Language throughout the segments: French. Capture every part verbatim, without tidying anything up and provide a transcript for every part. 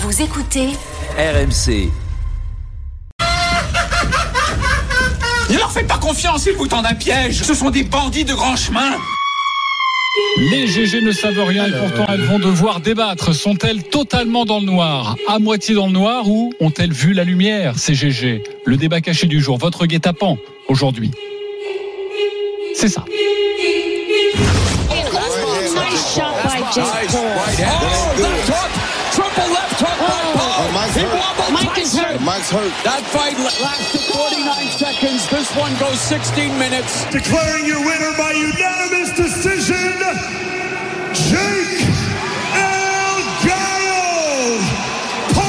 Vous écoutez R M C. Ne leur faites pas confiance, ils vous tendent un piège. Ce sont des bandits de grand chemin. Les G G ne savent rien et pourtant elles vont devoir débattre. Sont-elles totalement dans le noir, à moitié dans le noir, ou ont-elles vu la lumière, ces G G? Le débat caché du jour, votre guet-apens aujourd'hui. C'est ça. Mike is hurt. Mike's hurt. That fight lasted forty-nine seconds. This one goes sixteen minutes. Declaring your winner by unanimous decision, Jake El Gallo Paul.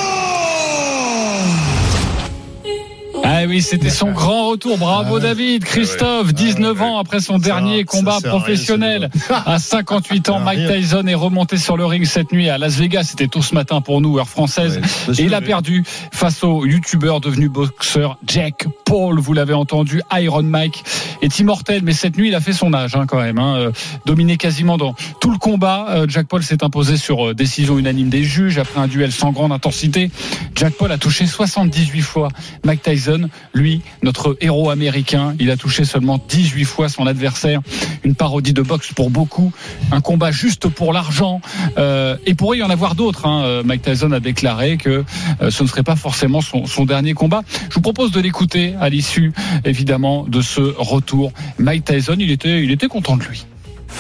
Ah oui, c'était son grand retour. Bravo David. Christophe, dix-neuf ans après son dernier combat professionnel. À cinquante-huit ans, Mike Tyson est remonté sur le ring cette nuit à Las Vegas. C'était tôt ce matin pour nous, heure française. Et il a perdu face au youtubeur devenu boxeur Jake Paul. Vous l'avez entendu, Iron Mike est immortel. Mais cette nuit, il a fait son âge hein, quand même. Hein. Dominé quasiment dans tout le combat. Jake Paul s'est imposé sur décision unanime des juges après un duel sans grande intensité. Jake Paul a touché soixante-dix-huit fois Mike Tyson. Lui, notre héros américain, il a touché seulement dix-huit fois son adversaire. Une parodie de boxe pour beaucoup, un combat juste pour l'argent. Euh, et pourrait y en avoir d'autres. Hein. Mike Tyson a déclaré que euh, ce ne serait pas forcément son, son dernier combat. Je vous propose de l'écouter à l'issue, évidemment, de ce retour. Mike Tyson, il était, il était content de lui.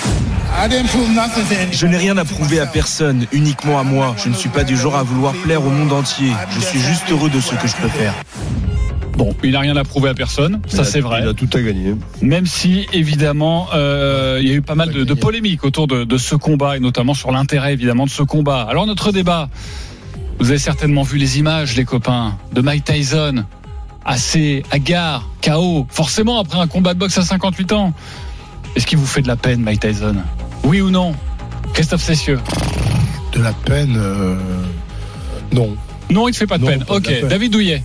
Je n'ai rien à prouver à personne, uniquement à moi. Je ne suis pas du genre à vouloir plaire au monde entier. Je suis juste heureux de ce que je peux faire. Bon, il n'a rien à prouver à personne, ça a, c'est vrai. Il a tout à gagner. Même si, évidemment, euh, il y a eu pas mal de, de polémiques autour de, de ce combat, et notamment sur l'intérêt, évidemment, de ce combat. Alors, notre débat, vous avez certainement vu les images, les copains, de Mike Tyson, assez hagard, K O, forcément après un combat de boxe à cinquante-huit ans. Est-ce qu'il vous fait de la peine, Mike Tyson? Oui ou non? Christophe Cessieux. De la peine euh... Non. Non, il ne fait pas de non, peine. Pas ok, de peine. David Douillet.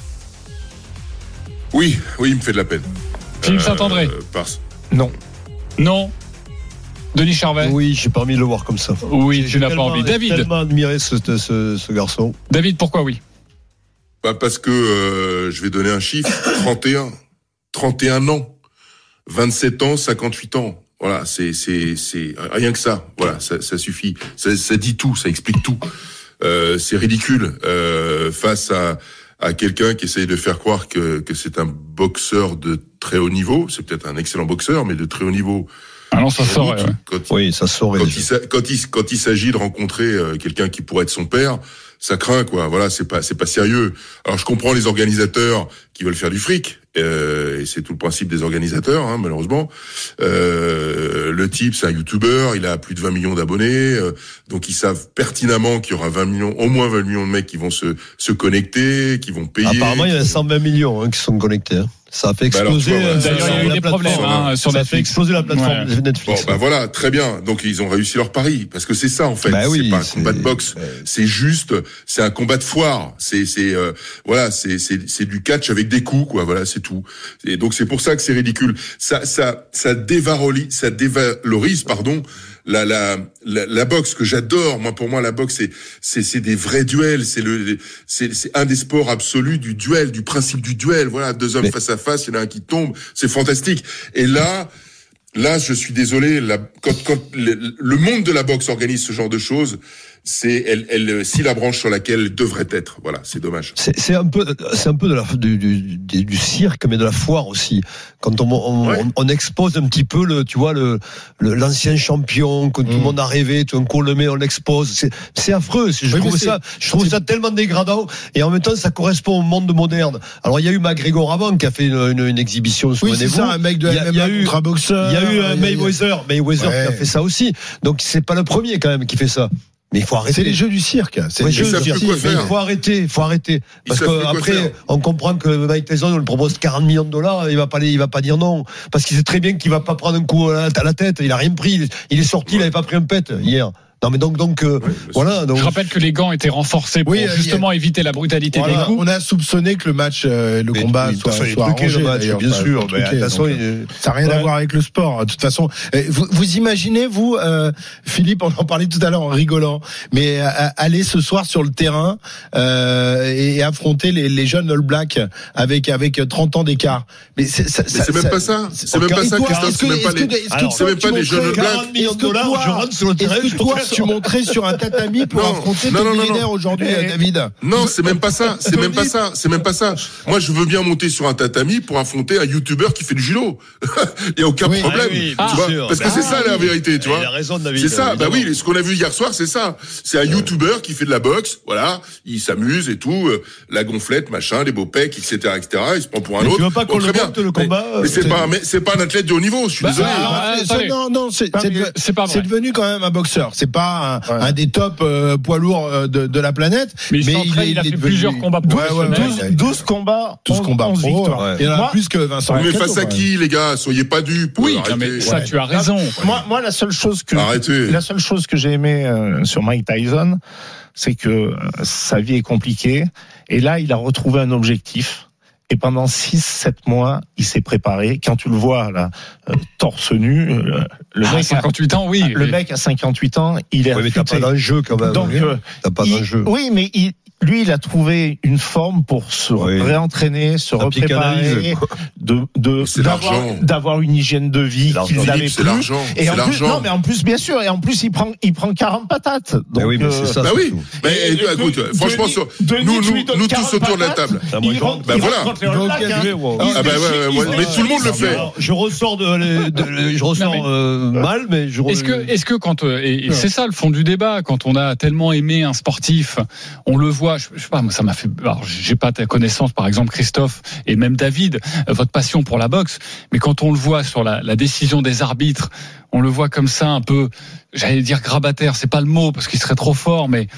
Oui, oui, il me fait de la peine. Philippe euh, Saint-André. Par... Non. Non. Denis Charvet. Oui, j'ai pas envie de le voir comme ça. Oui, j'ai tu n'as pas envie. David. J'ai tellement admiré ce, ce, ce garçon. David, pourquoi oui? Bah parce que euh, je vais donner un chiffre. trente et un. trente et un ans. vingt-sept ans, cinquante-huit ans. Voilà, c'est c'est c'est rien que ça. Voilà, ça, ça suffit. Ça, ça dit tout, ça explique tout. Euh, c'est ridicule euh, face à à quelqu'un qui essaye de faire croire que que c'est un boxeur de très haut niveau. C'est peut-être un excellent boxeur, mais de très haut niveau. Ah non, ça saurait. Ouais. Quand, oui, ça saurait. Quand il, quand il quand il s'agit de rencontrer quelqu'un qui pourrait être son père, ça craint quoi. Voilà, c'est pas c'est pas sérieux. Alors je comprends les organisateurs qui veulent faire du fric. Euh, et c'est tout le principe des organisateurs, hein, malheureusement. Euh, le type, c'est un youtubeur, il a plus de vingt millions d'abonnés, euh, donc ils savent pertinemment qu'il y aura vingt millions, au moins vingt millions de mecs qui vont se se connecter, qui vont payer. Apparemment, il y a cent vingt millions hein, qui sont connectés. Hein. Ça a fait exploser. Bah alors, vois, d'ailleurs, il y a eu des problèmes hein, sur ça Netflix. a fait exploser la plateforme ouais. Netflix. Bon, bah voilà, très bien. Donc ils ont réussi leur pari, parce que c'est ça en fait. Bah oui, c'est pas un c'est... combat de boxe, c'est juste, c'est un combat de foire. C'est, c'est, euh, voilà, c'est, c'est, c'est du catch avec des coups, quoi. Voilà, c'est tout. Et donc c'est pour ça que c'est ridicule. Ça, ça, ça dévalorise, ça dévalorise, pardon. La, la, la, la boxe que j'adore, moi pour moi la boxe c'est c'est c'est des vrais duels, c'est le c'est c'est un des sports absolus du duel, du principe du duel. Voilà, deux hommes Mais... face à face, il y en a un qui tombe, c'est fantastique. Et là, là, je suis désolé, la, quand quand le, le monde de la boxe organise ce genre de choses, c'est elle elle si la branche sur laquelle elle devrait être. Voilà, c'est dommage. C'est c'est un peu c'est un peu de la du du, du cirque mais de la foire aussi. Quand on on, ouais. on on expose un petit peu le tu vois le, le l'ancien champion que mmh. tout le monde a rêvé, tout un coup on le met, on l'expose. C'est c'est affreux, je oui, trouve ça je trouve ça tellement dégradant et en même temps ça correspond au monde moderne. Alors il y a eu McGregor avant qui a fait une une, une exhibition oui, c'est ça, un mec de M M A contre un boxeur. Il y a eu un Mayweather, Mayweather ouais. qui a fait ça aussi. Donc c'est pas le premier quand même qui fait ça. Mais il faut arrêter. C'est les jeux du cirque. C'est les jeux du cirque. Mais il faut arrêter, il faut arrêter. Parce que après, on comprend que Mike Tyson, on lui propose quarante millions de dollars, il va pas, il va pas dire non. Parce qu'il sait très bien qu'il va pas prendre un coup à la tête. Il a rien pris. Il est sorti, ouais. il avait pas pris un pet hier. Non, mais donc, donc, euh, Ouais, voilà. Donc... Je rappelle que les gants étaient renforcés pour Oui, justement a... éviter la brutalité voilà, des coups. On a soupçonné que le match, euh, le mais, combat mais, soit, soit, soit truqué, arrangé, le match, bien enfin, sûr. Mais, truqué, de toute façon, donc, il... ça n'a rien ouais. à voir avec le sport. De toute façon, vous, vous imaginez, vous, euh, Philippe, on en parlait tout à l'heure en rigolant, mais à, à, aller ce soir sur le terrain euh, et, et affronter les, les jeunes All Blacks avec avec trente ans d'écart. Mais c'est, ça, Mais c'est même ça, pas ça. C'est même pas ça, Christophe. C'est même pas les. C'est même pas les jeunes Blacks. millions de dollars, je rentre sur le terrain. Est-ce que toi, tu monterais sur un tatami pour Non, affronter non, ton non, non, millénaire non. aujourd'hui, Eh, David? Non, c'est même pas ça. C'est même pas ça. C'est même pas ça. Moi, je veux bien monter sur un tatami pour affronter un YouTuber qui fait du judo. Il y a aucun Oui. problème. Ah oui, tu bien vois, sûr. parce que c'est ça la vérité, tu vois. Il a raison, David. C'est ça. Bah évidemment. oui, ce qu'on a vu hier soir, c'est ça. C'est un YouTuber qui fait de la boxe. Voilà, il s'amuse et tout, euh, la gonflette, machin, les beaux pecs, et cetera, et cetera. Il se prend pour un Mais autre. tu veux pas Bon, qu'on très le bien. monte, le combat, Mais, mais c'est c'est- pas, un- mais c'est pas un athlète de haut niveau. Je suis Bah, désolé. ah, C'est- attendez. non, non, c'est, Ah, c'est, mais de- c'est pas vrai. c'est devenu quand même un boxeur. C'est pas un, un des top euh, poids lourds euh, de, de la planète. Mais il s'entraîne, il a est fait devenu- plusieurs combats Ouais, ouais, professionnels. ouais. douze, douze combats, douze combats onze pro, victoires. ouais. Il y en a Moi- plus que Vincent Mais Mercado, face à quand même. qui, les gars? Soyez pas dupes. Oui, Arrêtez. non, mais ça, Ouais. tu as raison. Moi, moi, la seule chose que Arrêtez. la seule chose que j'ai aimé euh, sur Mike Tyson, c'est que euh, sa vie est compliquée et là, il a retrouvé un objectif. Et pendant six sept mois, il s'est préparé. Quand tu le vois là, euh, torse nu, euh, le Ah, mec, a, cinquante-huit ans, oui. le mais- mec a cinquante-huit ans, il est Oui, mais t'as affûté. pas d'enjeu quand même. Donc, euh, T'as pas il- d'enjeu. oui, mais il, lui, il a trouvé une forme pour se Oui. réentraîner, se La repréparer, psychanalyse. de, de C'est d'avoir, l'argent. d'avoir une hygiène de vie C'est qu'il l'argent. n'avait Philippe, c'est plus. l'argent. Et C'est en plus, l'argent. non, mais en plus, bien sûr, et en plus, il prend, il prend quarante patates. Donc, Ben oui, mais c'est euh, ça. Bah oui. surtout. Mais Et- et écoute, Denis- franchement, Denis- sur- Denis, nous, tu lui nous, donnes nous tous quarante autour de la patates, table. Ah, moi, il je rentre, rentre. Bah il voilà. rentre contre les All Donc, Blacks, il y a hein. du- Il Ah se bah ouais, déchire, ouais, il ouais, se mais déchire. tout le monde le fait. Alors, je ressors de, de- je ressors Non, mais- euh, mal, mais je. Est-ce que, est-ce que quand euh, et, et c'est ça le fond du débat, quand on a tellement aimé un sportif, on le voit. Je, je sais pas, moi ça m'a fait. Alors j'ai pas ta connaissance, par exemple Christophe et même David, euh, votre passion pour la boxe, mais quand on le voit sur la, la décision des arbitres, on le voit comme ça un peu, j'allais dire grabataire, c'est pas le mot parce qu'il serait trop fort, mais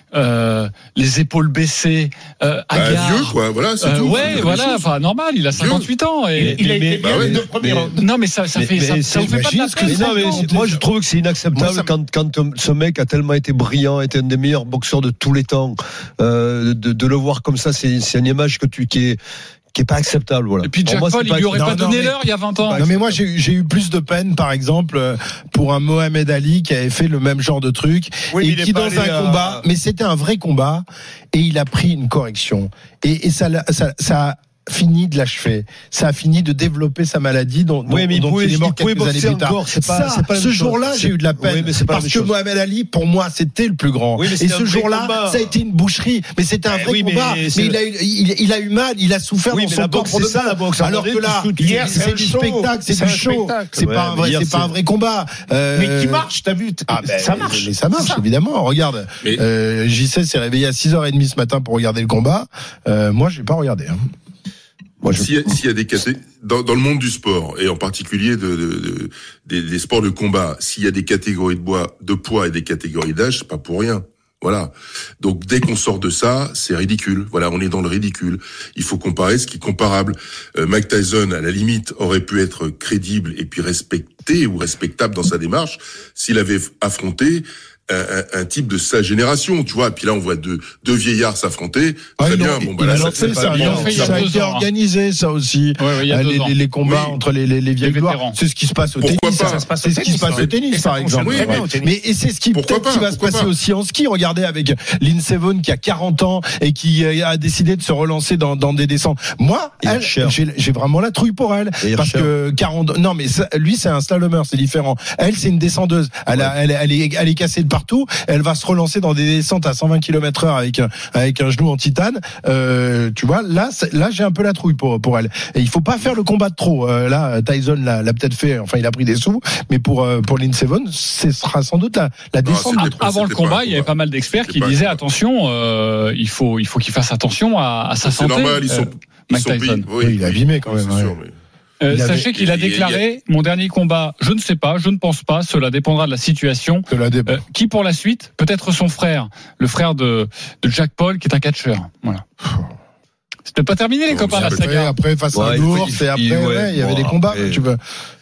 euh, les épaules baissées, euh, Bah, hagard. vieux, quoi. Voilà, c'est Euh, tout. ouais, C'est voilà, la chose. enfin normal, il a cinquante-huit ans et, Il a été bah bien ouais, de premier mais- round. non mais ça, ça Mais- fait mais ça, c'est- ça vous fait pas de la imagine ce que peine. Mais non, mais c'est- moi je trouve que c'est inacceptable Moi, ça- quand, quand euh, ce mec a tellement été brillant, était un des meilleurs boxeurs de tous les temps, euh, de, de le voir comme ça, c'est, c'est une image que tu qui est qui est pas acceptable. Voilà. Et puis Pour Jack moi, Paul, c'est il lui aurait non, pas non, donné mais- l'heure il y a vingt ans. Non mais moi j'ai eu, j'ai eu plus de peine par exemple euh, pour un Mohamed Ali qui avait fait le même genre de truc Oui, mais et il est qui pas dans allé un à- combat, mais c'était un vrai combat et il a pris une correction et, et ça, l'a- ça ça a fini de l'achever, ça a fini de développer sa maladie dont, Oui, mais il dont pouvait- il est mort il pouvait quelques années boxer plus tard. encore, c'est pas- Ça, c'est pas la ce même chose. jour-là j'ai eu de la peine Oui, mais c'est pas la parce même que chose. Mohamed Ali pour moi c'était le plus grand Oui, mais et c'était ce un vrai jour-là combat. ça a été une boucherie mais c'était un Eh vrai oui, mais combat mais, c'est- il a eu il, il a eu mal, il a souffert Oui, dans mais son la corps boxe, pour de c'est ça, mal. la boxe. À un alors moment que donné, là tu- tu- hier c'est c'est un du show. spectacle, c'est C'est du un show, spectacle. c'est Ouais, pas un mais vrai, hier, c'est pas c'est- un vrai combat. Euh, Mais qui marche, t'as vu, Ah ben, ça marche. mais ça marche, évidemment. Regarde, Mais- euh, J C s'est réveillé à six heures trente ce matin pour regarder le combat. Euh, moi, j'ai pas regardé. Hein. Moi, je... S'il y a, s'il y a des caté- dans, dans le monde du sport et en particulier de, de, de- des, des sports de combat, s'il y a des catégories de bois, de poids et des catégories d'âge, c'est pas pour rien. Voilà. Donc dès qu'on sort de ça, c'est ridicule. Voilà, on est dans le ridicule. Il faut comparer ce qui est comparable. Euh, Mike Tyson, à la limite, aurait pu être crédible et puis respecté ou respectable dans sa démarche s'il avait affronté un, un, un type de sa génération, tu vois. Et puis là, on voit deux, deux vieillards s'affronter. Ah, Très ils bien. l'ont- Bon, ils bah là, l'ont ça, fait, c'est ça, pas ils bien. l'ont fait il y a ça a deux été ans, hein. organisé, ça aussi. Ouais, ouais, il y a Euh, deux les, ans. les, les combats Oui. entre les, les, les vieilles Les gloires. vétérans. C'est ce qui se passe au Pourquoi tennis. pas ça. Ça se passe C'est au ce qui se tennis, passe au ouais. tennis, Et ça par fonctionne exemple. très bien Ouais. au tennis. Mais et c'est ce qui Pourquoi peut-être qui pas, va se pourquoi passer pas. aussi en ski. Regardez avec Lindsey Vonn qui a quarante ans et qui euh, a décidé de se relancer dans, dans des descentes. Moi, Et elle, Hirscher. j'ai, j'ai vraiment la trouille pour elle Et parce Hirscher. que quarante. Non, mais ça, lui, c'est un slalomer, c'est différent. Elle, c'est une descendeuse. Elle, a, elle, elle est, elle est cassée de partout. Elle va se relancer dans des descentes à cent vingt kilomètres heure avec un, avec un genou en titane. Euh, tu vois, là, c'est- là, j'ai un peu la trouille pour pour elle. Et il faut pas faire le combat de trop. Euh, là, Tyson l'a, l'a peut-être fait. Enfin, il a pris des sous. Mais pour euh, pour Lindsey Vonn, ce sera sans doute la, la Non, descente. c'était pas- Avant le c'était pas combat, un il y avait combat. pas mal d'experts C'était qui pas un disaient combat. attention, euh, il faut il faut qu'il fasse attention à, à sa C'est santé. normal, ils sont, euh, ils Mike sont Tyson. payés. Oui, il est abîmé quand oui, même, c'est ouais. sûr, mais- Euh, Il avait- sachez qu'il a il y a- déclaré mon dernier combat, je ne sais pas, je ne pense pas, cela dépendra de la situation. De la débat. Euh, qui pour la suite, peut-être son frère, le frère de, de Jack Paul, qui est un catcheur. Voilà. C'était pas terminé les Non, copains la c'est Après, saga. après face à Ouais, il faut- l'ours il faut- et après, il- ouais, ouais, il y avait bon, des combats. après- Tu veux.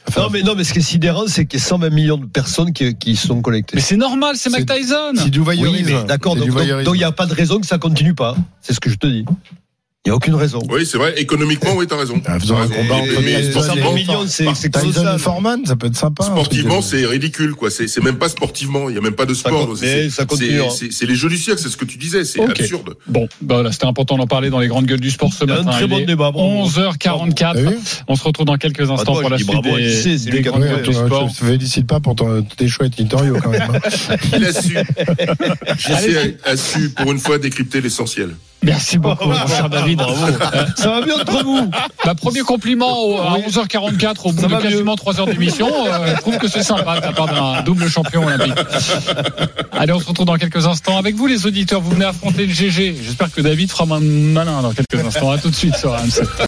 Non, mais, non, mais ce qui est sidérant, c'est qu'il y a cent vingt millions de personnes qui, qui sont connectées. Mais c'est normal, c'est Mike Tyson. C'est du voyeurisme. Oui, mais d'accord, C'est donc du donc- voyeurisme. donc il n'y a pas de raison que ça continue pas. C'est ce que je te dis. Il n'y a aucune raison. Oui, c'est vrai. Économiquement, oui, t'as raison. Ah, faisant un T'as raison. combat Mais- entre mais les- cent vingt sportivement, millions, c'est c'est Tyson colossal. et Foreman, ça peut être sympa. un truc sportivement, de- c'est ridicule, quoi. C'est, c'est même pas sportivement. Il y a même pas de Ça sport. compte- C'est- mais c'est- ça continue, c'est- hein. C'est, c'est les jeux du siècle, c'est ce que tu disais. C'est Ok. absurde. Bon, bah voilà, c'était important d'en parler dans les grandes gueules du sport ce Il y a matin. un très Il bon est débat, bravo. onze heures quarante-quatre. T'as vu On se retrouve dans quelques instants toi, pour je la dis suite bravo à des, J C, c'est des lui qui a grandes Ouais, gueules du je sport. te félicite pas pour ton, tes choix éditoriaux quand même. hein. Il a su. J'essaie a, a su, pour une fois, décrypter l'essentiel. Merci beaucoup, mon cher David. Euh, Ça va bien entre vous. bah, premier compliment au- à onze heures quarante-quatre au bout Ça de va quasiment trois heures d'émission. Euh, je trouve que c'est sympa de la part d'un double champion olympique. Allez, on se retrouve dans quelques instants avec vous, les auditeurs. Vous venez affronter le G G. J'espère que David fera un malin dans quelques instants. À tout de suite sur R M C.